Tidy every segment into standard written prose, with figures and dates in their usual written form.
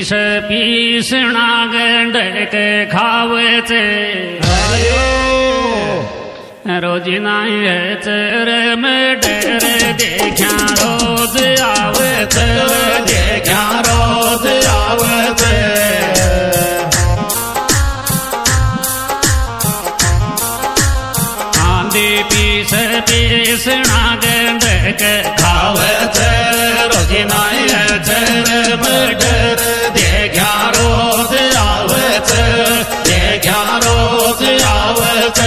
पीसणा गंडक खावचे रोजी नाही चरम डर देखा रोज आवत देखा रोज आवत आंधी पीसणा गंडक खावत रोजी नाही चरम डर देखा रोज आवत देखा रोज आवत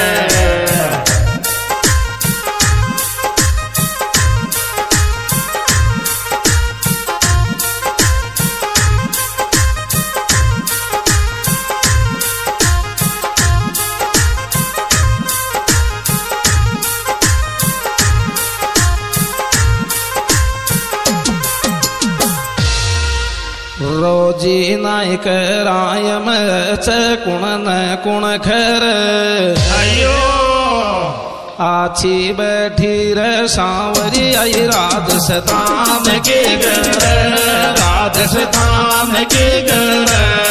रोजी नाही करायम कुण न कुण खर अयो आछी बैठी रे सांवरी आई राजस्थान के घर राजस्थान के घर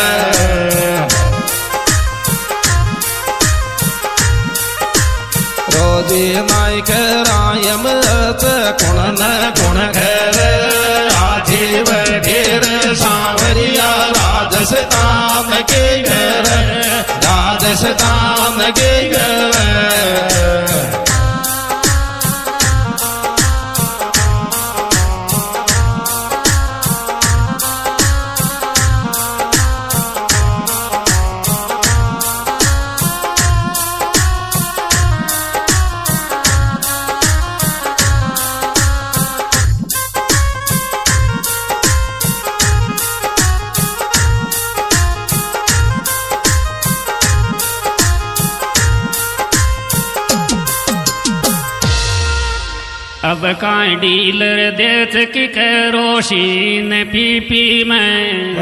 रोजी नाही करायम कुण न कुण घर आछी बैठी सांवरिया राजस्थान के घर राजस्थान के घर अब काई डीलर देत की करोशीन पीपी में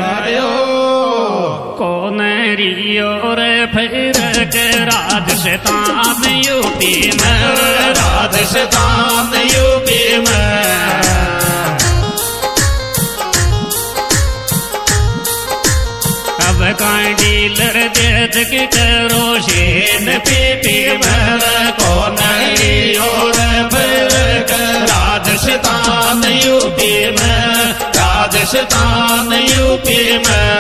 कौन रियो रे फिर के राजस्थान यूपी में राजस्थान यूपी में अब काई डीलर देत की करोशीन पीपी में कौन रियो रे फिर राजस्थान यूपी में राजस्थान यूपी में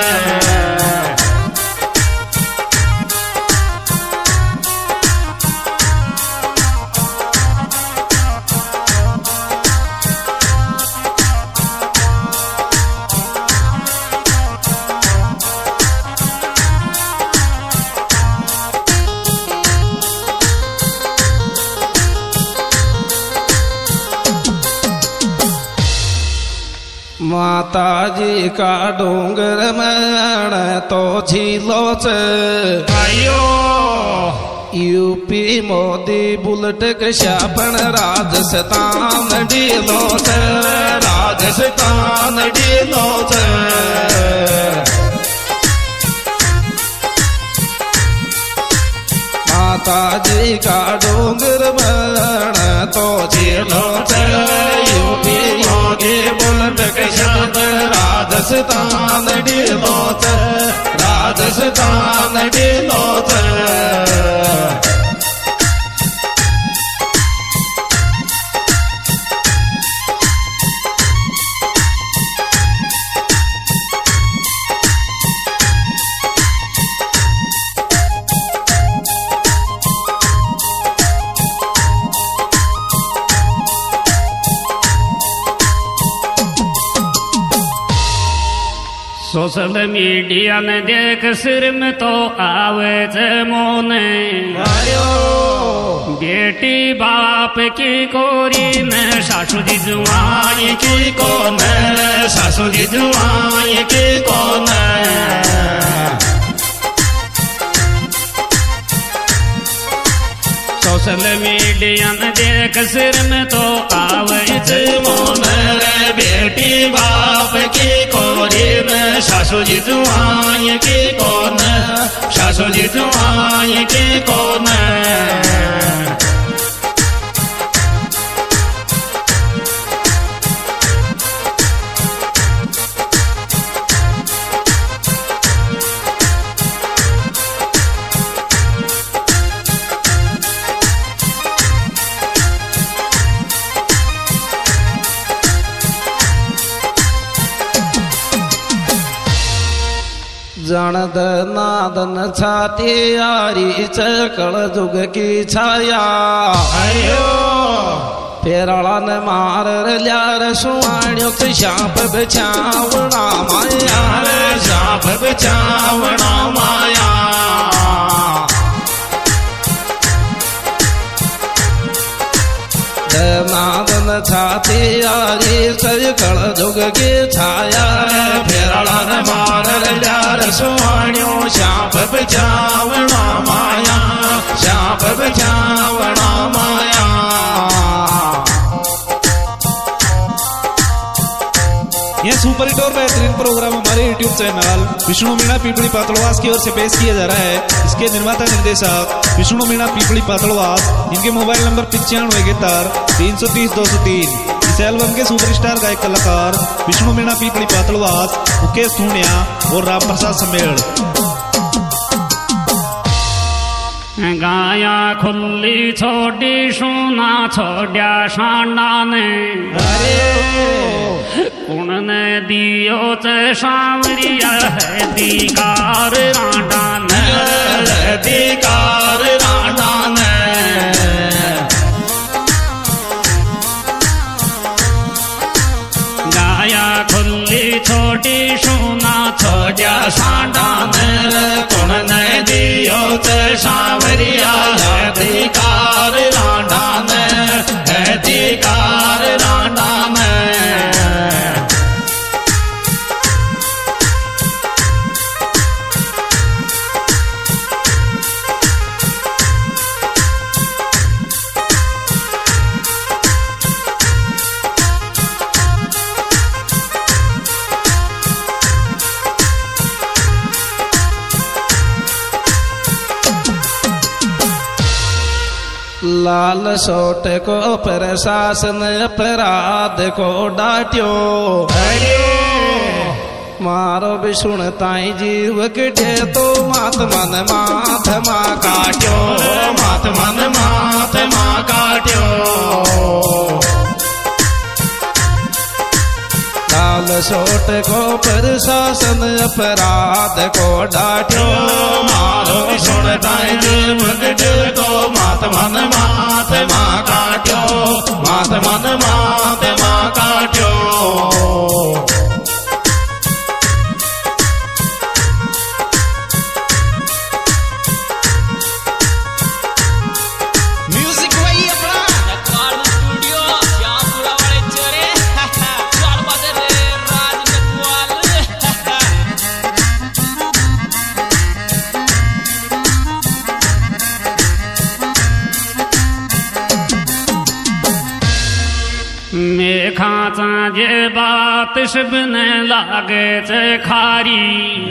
माता जी का डोंगर में तो झीलो से आयो यूपी मोदी बुलेट के शापन राजस्थान डीलो से राजस्थान डीलो से माता जी का डोंगर में तो झीलो से यूपी मोदी बुलेट के शापन राजस्थान डीलो से राजस्थान डीलो से सोशल मीडिया ने देख सिर में तो आवे जमोने बेटी बाप की कोरी न सासू जी जुआई की कौन सासू जी जुआई की कौन सोशल मीडिया ने देख सिर में तो आवे जमोने बेटी बाप की कोरी न सासू जी जुआई की कौन सासू जी जुआई की कौन जणद नादन छाती यारी चकल जुग की छाया फेराला ने मार ल्यार सुवाण्यो ते शाप बचावना माया शाप बचावना माया नादन छाती यारी चकल जुग की छाया फेराला ने मार ल्यार सुवाण्यो शाप बचावना माया शाप बचावना माया। यह सुपर हिट और बेहतरीन प्रोग्राम हमारे YouTube चैनल विष्णु मीणा पीपली पातलवास की ओर से पेश किया जा रहा है। इसके निर्माता निर्देशक विष्णु मीणा पीपली पातलवास, इनके मोबाइल नंबर 9571 इस एल्बम के सुपरस्टार गायक कलाकार विष्णु मीणा पीपली पातलवास, मुकेश धूनिया और राम प्रसाद समेड़। गाया खुली छोड़ी सुना छोड़ा शाना ने कुण ने दियो च सांवरिया है दीकार राडा ने दीकार राडा ने गाया खुली छोड़ी सुना छोड़ा शाना ने कुण ने दियो च सांवरिया है दीकार राडा ने है दीकार राडा ने। लाल सोट को प्रशासन अपराध को डाट्यो मारो भी सुनताई जीव किटे तो मात मन माथमा काट्यो मात मन माथमा काट्यो लाल सोट को प्रशासन अपराध को डाट्यो मारो भी सुनताई जीव किटे तो मात मन माथमा काट्यो मात मन माथमा काट्यो। मेघाचा जे बात शिबने लागे चे खारी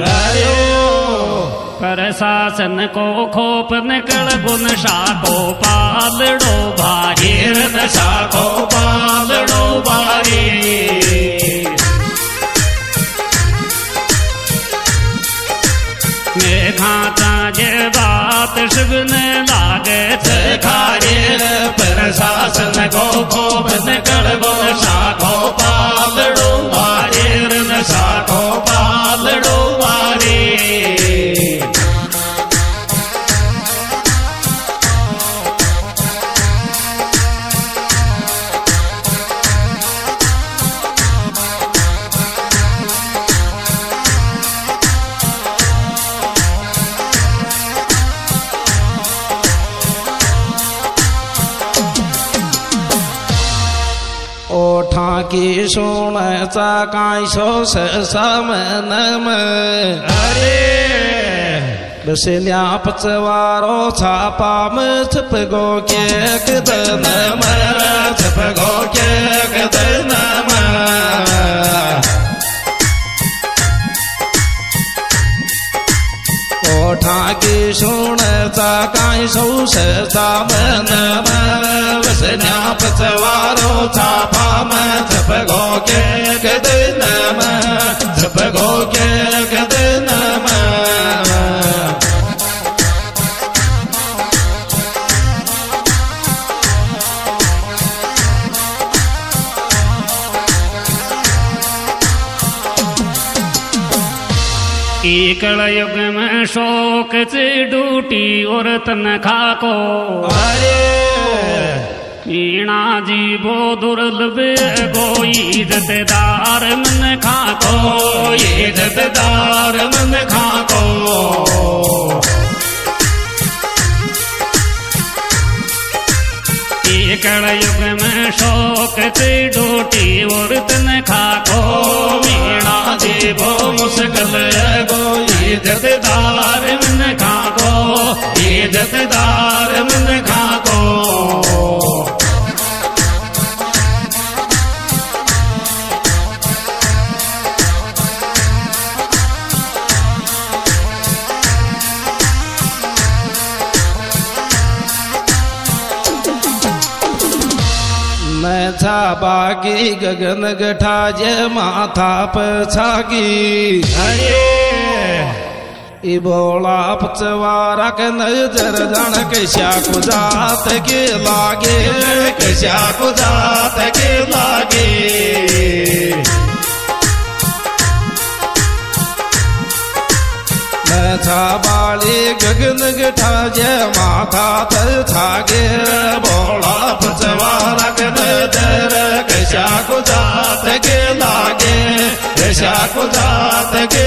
प्रशासन को खोप निकल गुन शाको पालड़ो भारी नशा को पालड़ो भारी मेघाचा जे बात शिबने लागे चे खारी प्रशासन को खोप निकल गुन शाको पालड़ो भारी नशा को पालड़ो भारी। ओठा की सोन चाकाई सो समन में बसल्या पचवारो छापा में छप गो के कदन में छप गो के कदन में ओठा की सोन चाकाई सो समन में बसल्या पचवारो छापा में छप गो के कदन में छप गो के कदन में। कल युग में शोक से डूटी और तनखा को मीणा जी वो दुर्लभ कोई इज्जतदार मन खा को इज्जतदार मन खा को कल युग में शोक से डूटी और तनखा को मीणा जी वो मुश्किल गो इज्जतदार मन खा को इज्जतदार मन खा को था बागी गगन गठा जे माथा पछागी अरे बोला पचवारा के नजर जान कैसा को जात के लागे कैसा को जात के लागे था बाली गगन गठा जे माथा पर छागे बोला पचवारा के नजर कैसा को जात के लागे कैसा को जात के